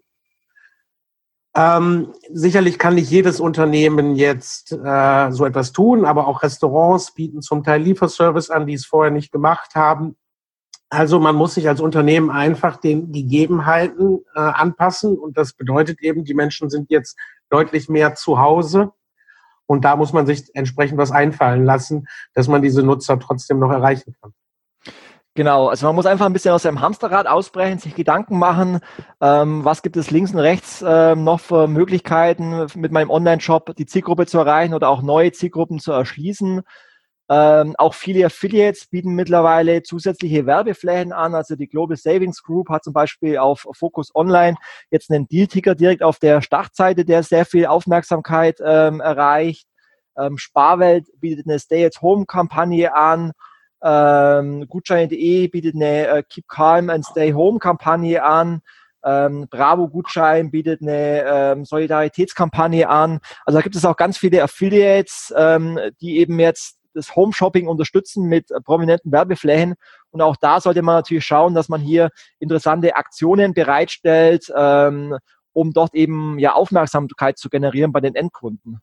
Ähm, sicherlich kann nicht jedes Unternehmen jetzt äh, so etwas tun, aber auch Restaurants bieten zum Teil Lieferservice an, die es vorher nicht gemacht haben. Also man muss sich als Unternehmen einfach den Gegebenheiten äh, anpassen und das bedeutet eben, die Menschen sind jetzt deutlich mehr zu Hause und da muss man sich entsprechend was einfallen lassen, dass man diese Nutzer trotzdem noch erreichen kann. Genau, also man muss einfach ein bisschen aus dem Hamsterrad ausbrechen, sich Gedanken machen, ähm, was gibt es links und rechts ähm, noch für Möglichkeiten, mit meinem Online-Shop die Zielgruppe zu erreichen oder auch neue Zielgruppen zu erschließen. Ähm, auch viele Affiliates bieten mittlerweile zusätzliche Werbeflächen an. Also die Global Savings Group hat zum Beispiel auf Focus Online jetzt einen Deal-Ticker direkt auf der Startseite, der sehr viel Aufmerksamkeit ähm, erreicht. Ähm, Sparwelt bietet eine Stay-at-Home-Kampagne an. Ähm, Gutscheine punkt de bietet eine äh, Keep Calm and Stay Home Kampagne an. Ähm, Bravo Gutschein bietet eine ähm, Solidaritätskampagne an. Also da gibt es auch ganz viele Affiliates, ähm, die eben jetzt das Home Shopping unterstützen mit äh, prominenten Werbeflächen. Und auch da sollte man natürlich schauen, dass man hier interessante Aktionen bereitstellt, ähm, um dort eben ja Aufmerksamkeit zu generieren bei den Endkunden.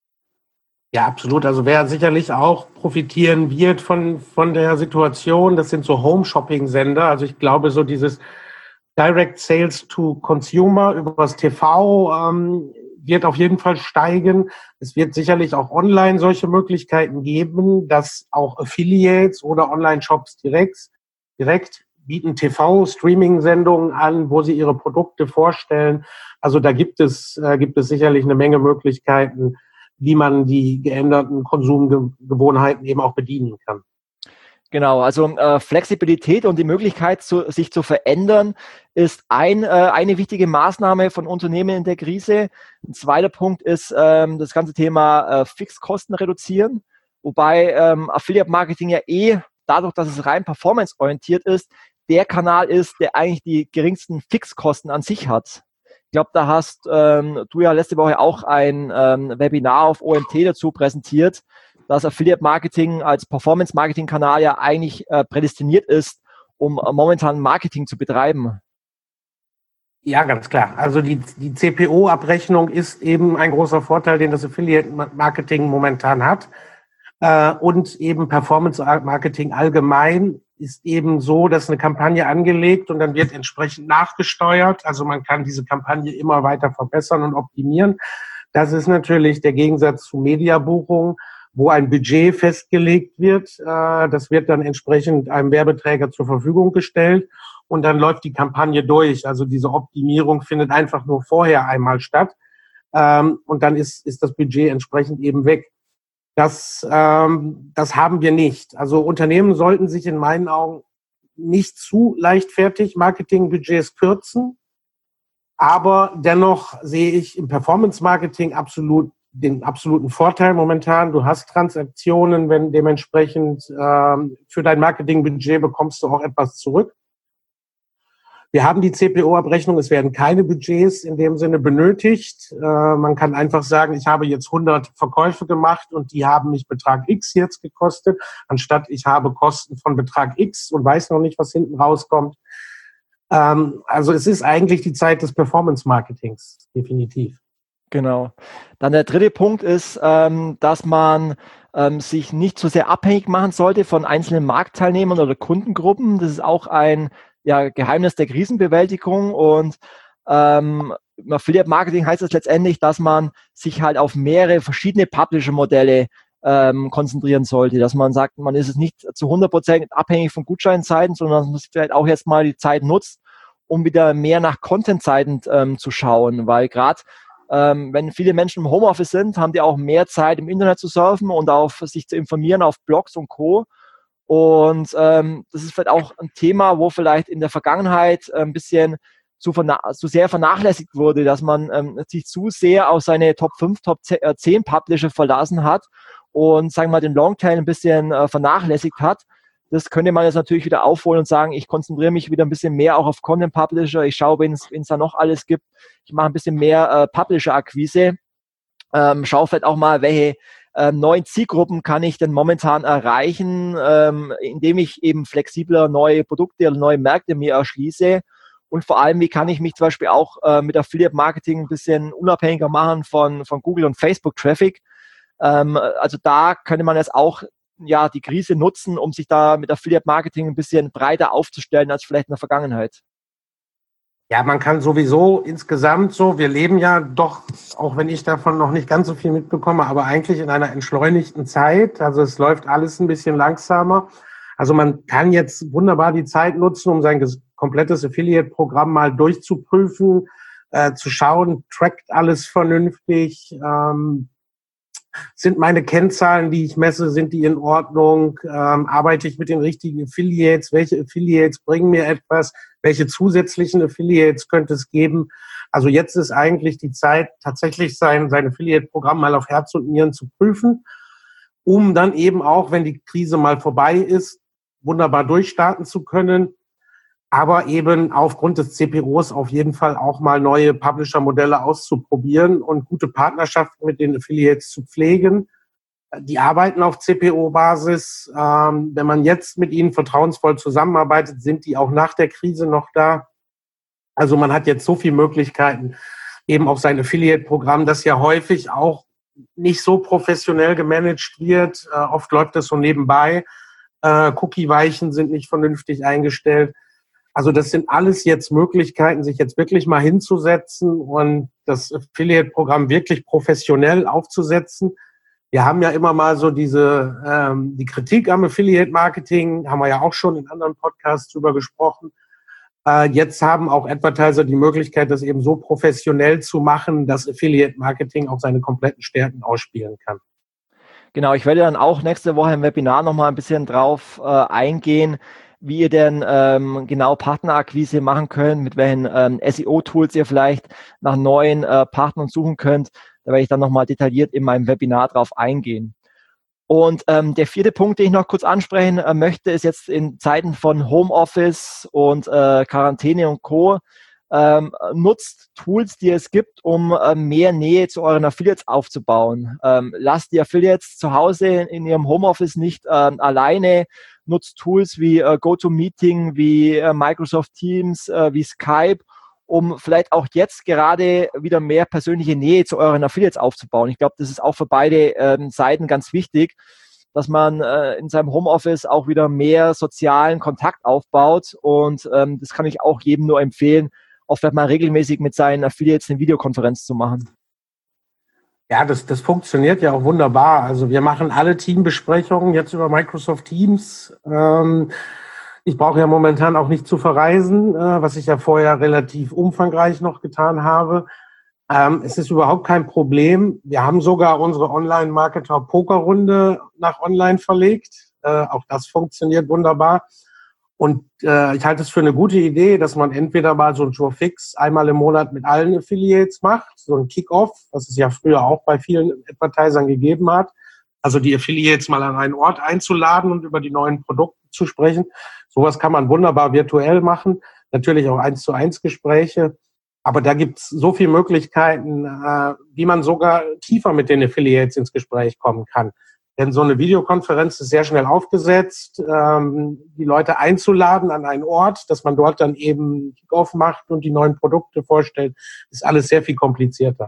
Ja, absolut. Also wer sicherlich auch profitieren wird von, von der Situation, das sind so Home-Shopping-Sender. Also ich glaube, so dieses Direct Sales to Consumer über das T V ähm, wird auf jeden Fall steigen. Es wird sicherlich auch online solche Möglichkeiten geben, dass auch Affiliates oder Online-Shops direkt, direkt bieten T V-Streaming-Sendungen an, wo sie ihre Produkte vorstellen. Also da gibt es, äh, gibt es sicherlich eine Menge Möglichkeiten, wie man die geänderten Konsumgewohnheiten eben auch bedienen kann. Genau, also äh, Flexibilität und die Möglichkeit, zu, sich zu verändern, ist ein, äh, eine wichtige Maßnahme von Unternehmen in der Krise. Ein zweiter Punkt ist ähm, das ganze Thema äh, Fixkosten reduzieren, wobei ähm, Affiliate-Marketing ja eh, dadurch, dass es rein performanceorientiert ist, der Kanal ist, der eigentlich die geringsten Fixkosten an sich hat. Ich glaube, da hast ähm, du ja letzte Woche auch ein ähm, Webinar auf O M T dazu präsentiert, dass Affiliate-Marketing als Performance-Marketing-Kanal ja eigentlich äh, prädestiniert ist, um äh, momentan Marketing zu betreiben. Ja, ganz klar. Also die, die C P O-Abrechnung ist eben ein großer Vorteil, den das Affiliate-Marketing momentan hat. Äh, und eben Performance-Marketing allgemein ist eben so, dass eine Kampagne angelegt und dann wird entsprechend nachgesteuert. Also man kann diese Kampagne immer weiter verbessern und optimieren. Das ist natürlich der Gegensatz zu Mediabuchungen, wo ein Budget festgelegt wird. Das wird dann entsprechend einem Werbeträger zur Verfügung gestellt und dann läuft die Kampagne durch. Also diese Optimierung findet einfach nur vorher einmal statt und dann ist, ist das Budget entsprechend eben weg. Das, ähm, das haben wir nicht. Also Unternehmen sollten sich in meinen Augen nicht zu leichtfertig Marketingbudgets kürzen. Aber dennoch sehe ich im Performance-Marketing absolut den absoluten Vorteil momentan. Du hast Transaktionen, wenn dementsprechend ähm, für dein Marketingbudget bekommst du auch etwas zurück. Wir haben die C P O-Abrechnung, es werden keine Budgets in dem Sinne benötigt. Äh, man kann einfach sagen, ich habe jetzt hundert Verkäufe gemacht und die haben mich Betrag X jetzt gekostet, anstatt ich habe Kosten von Betrag X und weiß noch nicht, was hinten rauskommt. Ähm, also es ist eigentlich die Zeit des Performance-Marketings, definitiv. Genau. Dann der dritte Punkt ist, ähm, dass man ähm, sich nicht zu sehr abhängig machen sollte von einzelnen Marktteilnehmern oder Kundengruppen. Das ist auch ein ja, Geheimnis der Krisenbewältigung und ähm, im Affiliate-Marketing heißt es letztendlich, dass man sich halt auf mehrere verschiedene Publisher-Modelle ähm, konzentrieren sollte, dass man sagt, man ist es nicht zu hundert Prozent abhängig von Gutscheinseiten, sondern dass man vielleicht auch jetzt mal die Zeit nutzt, um wieder mehr nach Content-Seiten ähm, zu schauen, weil gerade ähm, wenn viele Menschen im Homeoffice sind, haben die auch mehr Zeit im Internet zu surfen und auf sich zu informieren auf Blogs und Co. Und ähm, das ist vielleicht auch ein Thema, wo vielleicht in der Vergangenheit ein bisschen zu, verna- zu sehr vernachlässigt wurde, dass man ähm, sich zu sehr auf seine Top fünf, Top zehn Publisher verlassen hat und, sagen wir mal, den Longtail ein bisschen äh, vernachlässigt hat. Das könnte man jetzt natürlich wieder aufholen und sagen, ich konzentriere mich wieder ein bisschen mehr auch auf Content Publisher. Ich schaue, wen es da noch alles gibt. Ich mache ein bisschen mehr äh, Publisher-Akquise. Ähm, schaue vielleicht auch mal, welche ähm, neuen Zielgruppen kann ich denn momentan erreichen, ähm, indem ich eben flexibler neue Produkte oder neue Märkte mir erschließe? Und vor allem, wie kann ich mich zum Beispiel auch äh, mit Affiliate-Marketing ein bisschen unabhängiger machen von, von Google und Facebook-Traffic? Ähm, also da könnte man jetzt auch ja die Krise nutzen, um sich da mit Affiliate-Marketing ein bisschen breiter aufzustellen als vielleicht in der Vergangenheit. Ja, man kann sowieso insgesamt so, wir leben ja doch, auch wenn ich davon noch nicht ganz so viel mitbekomme, aber eigentlich in einer entschleunigten Zeit. Also es läuft alles ein bisschen langsamer. Also man kann jetzt wunderbar die Zeit nutzen, um sein komplettes Affiliate-Programm mal durchzuprüfen, äh, zu schauen, trackt alles vernünftig, ähm, sind meine Kennzahlen, die ich messe, sind die in Ordnung? Ähm, arbeite ich mit den richtigen Affiliates? Welche Affiliates bringen mir etwas? Welche zusätzlichen Affiliates könnte es geben? Also jetzt ist eigentlich die Zeit, tatsächlich sein, sein Affiliate-Programm mal auf Herz und Nieren zu prüfen, um dann eben auch, wenn die Krise mal vorbei ist, wunderbar durchstarten zu können. Aber eben aufgrund des C P Os auf jeden Fall auch mal neue Publisher-Modelle auszuprobieren und gute Partnerschaften mit den Affiliates zu pflegen. Die arbeiten auf C P O-Basis. Ähm, wenn man jetzt mit ihnen vertrauensvoll zusammenarbeitet, sind die auch nach der Krise noch da. Also man hat jetzt so viele Möglichkeiten eben auf sein Affiliate-Programm, das ja häufig auch nicht so professionell gemanagt wird. Äh, oft läuft das so nebenbei. Äh, Cookie-Weichen sind nicht vernünftig eingestellt. Also das sind alles jetzt Möglichkeiten, sich jetzt wirklich mal hinzusetzen und das Affiliate-Programm wirklich professionell aufzusetzen. Wir haben ja immer mal so diese ähm, die Kritik am Affiliate-Marketing, haben wir ja auch schon in anderen Podcasts drüber gesprochen. Äh, jetzt haben auch Advertiser die Möglichkeit, das eben so professionell zu machen, dass Affiliate-Marketing auch seine kompletten Stärken ausspielen kann. Genau, ich werde dann auch nächste Woche im Webinar nochmal ein bisschen drauf äh, eingehen, wie ihr denn ähm, genau Partnerakquise machen könnt, mit welchen ähm, S E O-Tools ihr vielleicht nach neuen äh, Partnern suchen könnt. Da werde ich dann nochmal detailliert in meinem Webinar drauf eingehen. Und ähm, der vierte Punkt, den ich noch kurz ansprechen äh, möchte, ist jetzt in Zeiten von Homeoffice und äh, Quarantäne und Co. Ähm, nutzt Tools, die es gibt, um äh, mehr Nähe zu euren Affiliates aufzubauen. Ähm, lasst die Affiliates zu Hause in ihrem Homeoffice nicht ähm, alleine. Nutzt Tools wie äh, GoToMeeting, wie äh, Microsoft Teams, äh, wie Skype, um vielleicht auch jetzt gerade wieder mehr persönliche Nähe zu euren Affiliates aufzubauen. Ich glaube, das ist auch für beide ähm, Seiten ganz wichtig, dass man äh, in seinem Homeoffice auch wieder mehr sozialen Kontakt aufbaut. Und ähm, das kann ich auch jedem nur empfehlen, auch vielleicht mal regelmäßig mit seinen Affiliates eine Videokonferenz zu machen. Ja, das, das funktioniert ja auch wunderbar. Also wir machen alle Teambesprechungen jetzt über Microsoft Teams. Ähm, ich brauche ja momentan auch nicht zu verreisen, äh, was ich ja vorher relativ umfangreich noch getan habe. Ähm, es ist überhaupt kein Problem. Wir haben sogar unsere Online-Marketer-Pokerrunde nach online verlegt. Äh, auch das funktioniert wunderbar. Und äh, ich halte es für eine gute Idee, dass man entweder mal so ein Show Fix einmal im Monat mit allen Affiliates macht, so ein Kick-Off, was es ja früher auch bei vielen Advertisern gegeben hat. Also die Affiliates mal an einen Ort einzuladen und über die neuen Produkte zu sprechen. Sowas kann man wunderbar virtuell machen. Natürlich auch eins zu eins Gespräche. Aber da gibt's so viele Möglichkeiten, äh, wie man sogar tiefer mit den Affiliates ins Gespräch kommen kann. Denn so eine Videokonferenz ist sehr schnell aufgesetzt, ähm, die Leute einzuladen an einen Ort, dass man dort dann eben Kick-Off macht und die neuen Produkte vorstellt, ist alles sehr viel komplizierter.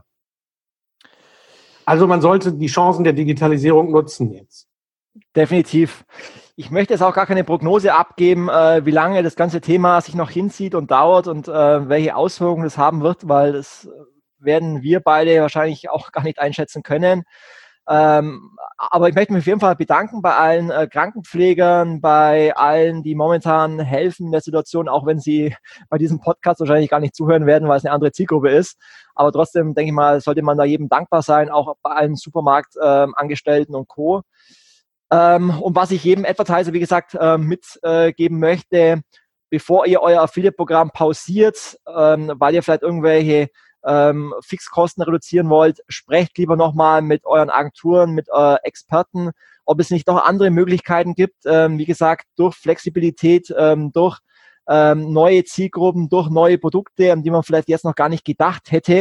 Also man sollte die Chancen der Digitalisierung nutzen jetzt. Definitiv. Ich möchte jetzt auch gar keine Prognose abgeben, äh, wie lange das ganze Thema sich noch hinzieht und dauert und äh, welche Auswirkungen das haben wird, weil das werden wir beide wahrscheinlich auch gar nicht einschätzen können. Ähm, aber ich möchte mich auf jeden Fall bedanken bei allen äh, Krankenpflegern, bei allen, die momentan helfen in der Situation, auch wenn sie bei diesem Podcast wahrscheinlich gar nicht zuhören werden, weil es eine andere Zielgruppe ist. Aber trotzdem, denke ich mal, sollte man da jedem dankbar sein, auch bei allen Supermarktangestellten ähm, und Co. Ähm, und was ich jedem Advertiser, wie gesagt, äh, mitgeben äh, möchte, bevor ihr euer Affiliate-Programm pausiert, ähm, weil ihr vielleicht irgendwelche Ähm, Fixkosten reduzieren wollt, sprecht lieber nochmal mit euren Agenturen, mit äh, Experten, ob es nicht noch andere Möglichkeiten gibt, ähm, wie gesagt, durch Flexibilität, ähm, durch ähm, neue Zielgruppen, durch neue Produkte, an die man vielleicht jetzt noch gar nicht gedacht hätte,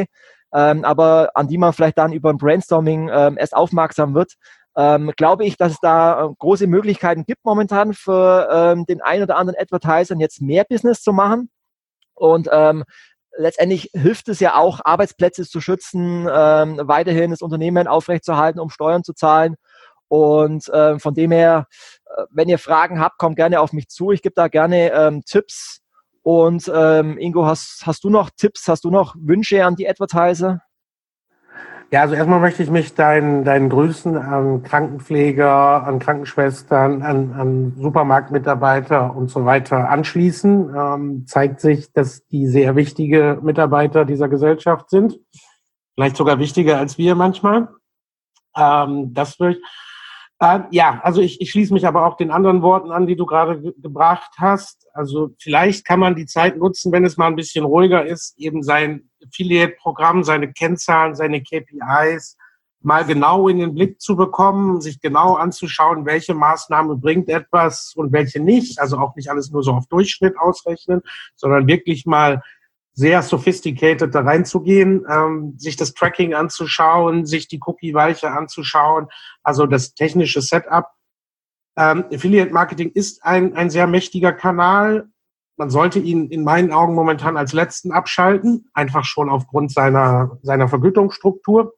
ähm, aber an die man vielleicht dann über ein Brainstorming ähm, erst aufmerksam wird, ähm, glaube ich, dass es da äh, große Möglichkeiten gibt momentan für ähm, den einen oder anderen Advertisern jetzt mehr Business zu machen. Und ähm, letztendlich hilft es ja auch, Arbeitsplätze zu schützen, ähm, weiterhin das Unternehmen aufrechtzuerhalten, um Steuern zu zahlen. Und äh, von dem her, äh, wenn ihr Fragen habt, kommt gerne auf mich zu. Ich gebe da gerne ähm, Tipps. Und ähm, Ingo, hast, hast du noch Tipps, hast du noch Wünsche an die Advertiser? Ja, also erstmal möchte ich mich deinen, deinen Grüßen an Krankenpfleger, an Krankenschwestern, an, an Supermarktmitarbeiter und so weiter anschließen. Ähm, zeigt sich, dass die sehr wichtige Mitarbeiter dieser Gesellschaft sind. Vielleicht sogar wichtiger als wir manchmal. Ähm, das will ich. Äh, ja, also ich, ich schließe mich aber auch den anderen Worten an, die du gerade ge- gebracht hast. Also vielleicht kann man die Zeit nutzen, wenn es mal ein bisschen ruhiger ist, eben sein Affiliate-Programm, seine Kennzahlen, seine K P Is mal genau in den Blick zu bekommen, sich genau anzuschauen, welche Maßnahme bringt etwas und welche nicht. Also auch nicht alles nur so auf Durchschnitt ausrechnen, sondern wirklich mal sehr sophisticated da reinzugehen, ähm, sich das Tracking anzuschauen, sich die Cookie-Weiche anzuschauen, also das technische Setup. Ähm, Affiliate-Marketing ist ein, ein sehr mächtiger Kanal. Man sollte ihn in meinen Augen momentan als letzten abschalten, einfach schon aufgrund seiner, seiner Vergütungsstruktur.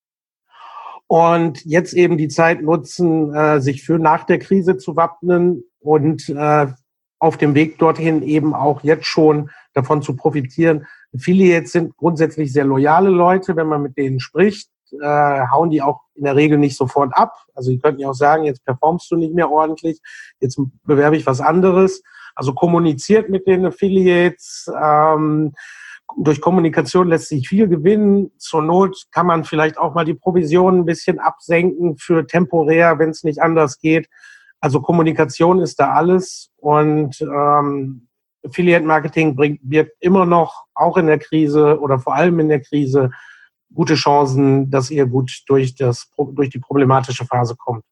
Und jetzt eben die Zeit nutzen, äh, sich für nach der Krise zu wappnen und äh, auf dem Weg dorthin eben auch jetzt schon davon zu profitieren. Affiliates sind grundsätzlich sehr loyale Leute. Wenn man mit denen spricht, äh, hauen die auch in der Regel nicht sofort ab. Also die könnten ja auch sagen, jetzt performst du nicht mehr ordentlich, jetzt bewerbe ich was anderes. Also kommuniziert mit den Affiliates. Ähm, durch Kommunikation lässt sich viel gewinnen. Zur Not kann man vielleicht auch mal die Provisionen ein bisschen absenken für temporär, wenn es nicht anders geht. Also Kommunikation ist da alles und ähm, Affiliate-Marketing bringt, birgt immer noch, auch in der Krise oder vor allem in der Krise, gute Chancen, dass ihr gut durch, das, durch die problematische Phase kommt.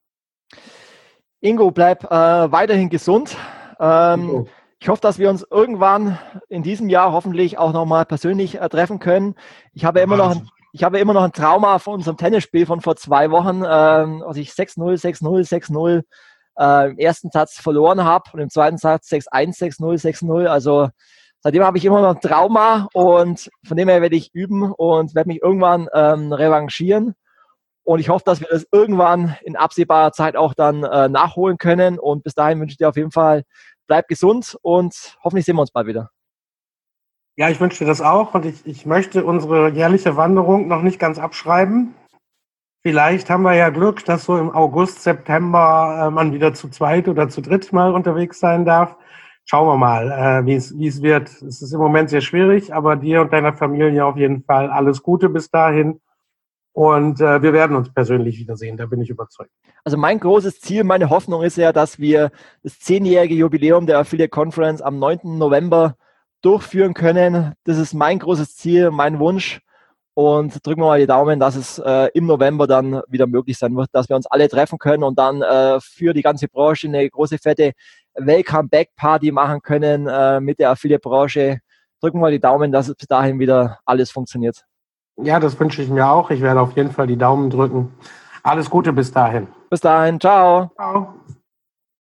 Ingo, bleib äh, weiterhin gesund. Ähm, Okay. Ich hoffe, dass wir uns irgendwann in diesem Jahr hoffentlich auch nochmal persönlich äh, treffen können. Ich habe immer noch ein Ich habe immer noch ein Trauma von unserem Tennisspiel von vor zwei Wochen, ähm, als ich sechs null, sechs null, sechs null äh, im ersten Satz verloren habe und im zweiten Satz sechs eins, sechs null, sechs null. Also seitdem habe ich immer noch ein Trauma und von dem her werde ich üben und werde mich irgendwann ähm, revanchieren. Und ich hoffe, dass wir das irgendwann in absehbarer Zeit auch dann äh, nachholen können. Und bis dahin wünsche ich dir auf jeden Fall, bleib gesund und hoffentlich sehen wir uns bald wieder. Ja, ich wünsche dir das auch und ich, ich möchte unsere jährliche Wanderung noch nicht ganz abschreiben. Vielleicht haben wir ja Glück, dass so im August, September äh, man wieder zu zweit oder zu dritt mal unterwegs sein darf. Schauen wir mal, äh, wie es wie es wird. Es ist im Moment sehr schwierig, aber dir und deiner Familie auf jeden Fall alles Gute bis dahin. Und äh, wir werden uns persönlich wiedersehen, da bin ich überzeugt. Also mein großes Ziel, meine Hoffnung ist ja, dass wir das zehnjährige Jubiläum der Affiliate Conference am neunten November durchführen können. Das ist mein großes Ziel, mein Wunsch. Und drücken wir mal die Daumen, dass es äh, im November dann wieder möglich sein wird, dass wir uns alle treffen können und dann äh, für die ganze Branche eine große, fette Welcome-Back-Party machen können äh, mit der Affiliate-Branche. Drücken wir mal die Daumen, dass es bis dahin wieder alles funktioniert. Ja, das wünsche ich mir auch. Ich werde auf jeden Fall die Daumen drücken. Alles Gute bis dahin. Bis dahin, ciao. Ciao.